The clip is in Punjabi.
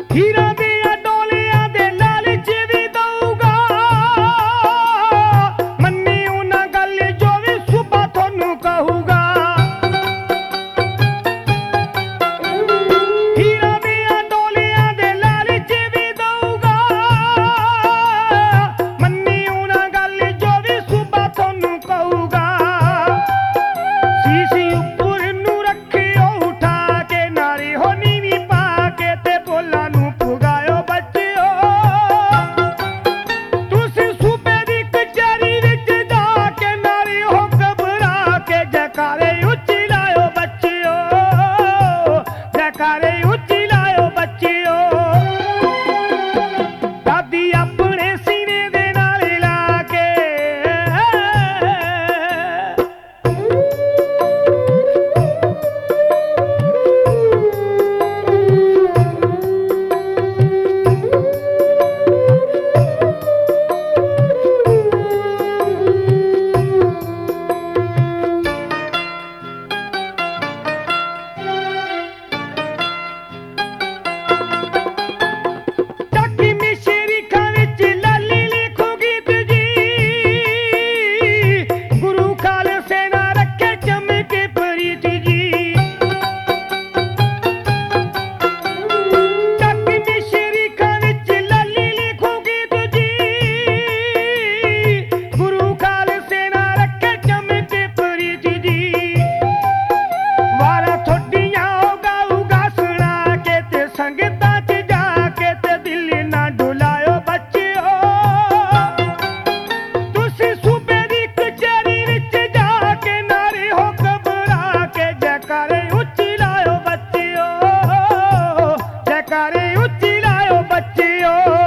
ਹੀਰਾ ਦੀਆਂ ਡੋਲਿਆਂ ਦੇ ਲਾਲਚ ਵੀ ਦਊਗਾ, ਮੰਨਿਓ ਨਾ ਗੱਲ ਜੋ ਵੀ ਸੁਬਾ ਤੁਹਾਨੂੰ ਕਹੂਗਾ। ਹੀਰਾ ਦੀਆਂ ਡੋਲਿਆਂ ਦੇ ਲਾਲਚ ਵੀ ਦਊਗਾ, ਮੰਨਿਓ ਨਾ ਗੱਲ ਜੋ ਵੀ ਸੁਬਾ ਤੁਹਾਨੂੰ ਕਹੂਗਾ। ਸੀਸੀ ਉੱਪਰ ਨੂੰ ਰੱਖਿਓ ਉਠਾ ਕੇ, ਨਾਲੇ ਹੋ ਨੀਵੀਂ ਪਾ ਕੇ ਤੇ ਬੋਲਾਂ ਨੂੰ ਪੁਗਾਇਓ ਬੱਚਿਓ। ਤੁਸੀਂ ਸੂਬੇ ਦੀ ਕਚਹਿਰੀ ਵਿੱਚ ਜਾ ਕੇ, ਨਾਲੇ ਹੋ ਘਬਰਾ ਕੇ ਜੈਕਾਰੇ ਉੱਚੀ ਲਾਇਓ ਬੱਚਿਓ, ਜੈਕਾਰੇ ਉੱਚੀ ਲਾਇਓ ਬੱਚਿਓ। ਦਾਦੀ ਆਪਣੇ ਸੀਨੇ ਦੇ ਨਾਲ ਲਾ ਕੇ, ਚੱਕੀ ਮਿਸ਼ਰੀ ਖਾਂ ਵਿੱਚ ਲਾਲੀ ਲਿਖੋ ਗੀਤ ਜੀ, ਗੁਰੂ ਖਾਲਸੇ ਨਾ ਰੱਖੇ ਚਮਕੇ ਪ੍ਰੀਤ ਜੀ। ਚੱਕੀ ਮਿਸ਼ਰੀ ਖਾਂ ਵਿੱਚ ਲਾਲੀ ਲਿਖੋ ਗੀਤ ਜੀ, ਗੁਰੂ ਖਾਲਸੇ ਨਾ ਰੱਖੇ ਚਮਕੇ ਪ੍ਰੀਤ ਜੀ। ਵਾਰਾਂ ਤੁਹਾਡੀਆਂ ਉਹ ਗਾਊਗਾ ਸੁਣਾ ਕੇ, ਤੇ ਸੰਗਤਾਂ 'ਚ ਜਾ ਕੇ ਤੇ ਦਿਲ ਨਾ ਡੁਲਾਇਓ ਬੱਚਿਓ। ਤੁਸੀਂ ਸੂਬੇ ਦੀ ਕਚਹਿਰੀ ਵਿੱਚ ਜਾ ਕੇ, ਨਾਰੇ ਹੋ ਘਬਰਾ ਕੇ ਜੈਕਾਰੇ ਉੱਚੀ ਲਾਇਓ ਬੱਚਿਓ, ਜੈਕਾਰੇ ਉੱਚੀ ਲਾਇਓ ਬੱਚਿਓ।